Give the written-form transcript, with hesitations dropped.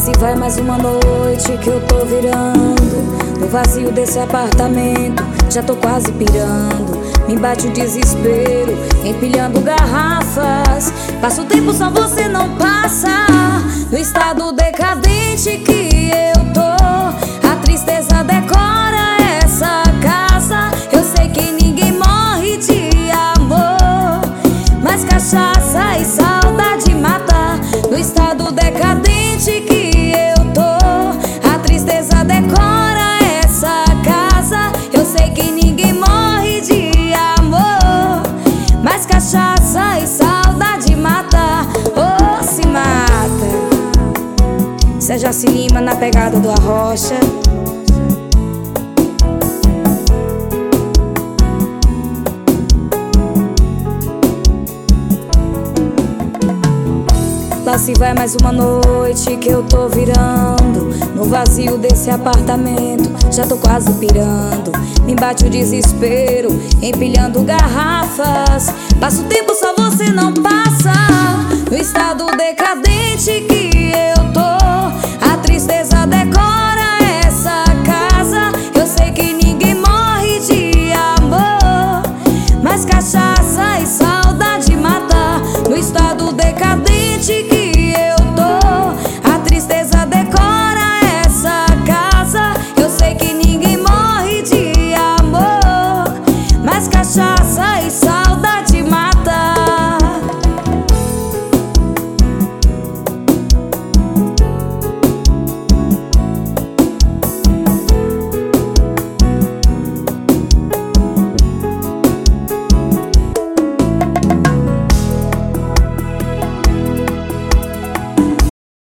se vai mais uma noite que eu tô virando. No vazio desse apartamento, já tô quase pirando. Me bate o desespero, empilhando garrafas. Passa o tempo, só você não passa. No estado decadente que eu tô, a tristeza decora essa casa. Eu sei que ninguém morre de amor, mas cachaça e saudade mata. No estado decadente que eu tô, a tristeza decora essa casa. Eu sei que ninguém morre de amor, mas cachaça e saudade mata. Oh, se mata. Seja se Lima na pegada do Arrocha. Lá se vai mais uma noite que eu tô virando. No vazio desse apartamento, já tô quase pirando. Me bate o desespero, empilhando garrafas. Passa o tempo, só você não passa. No estado decadente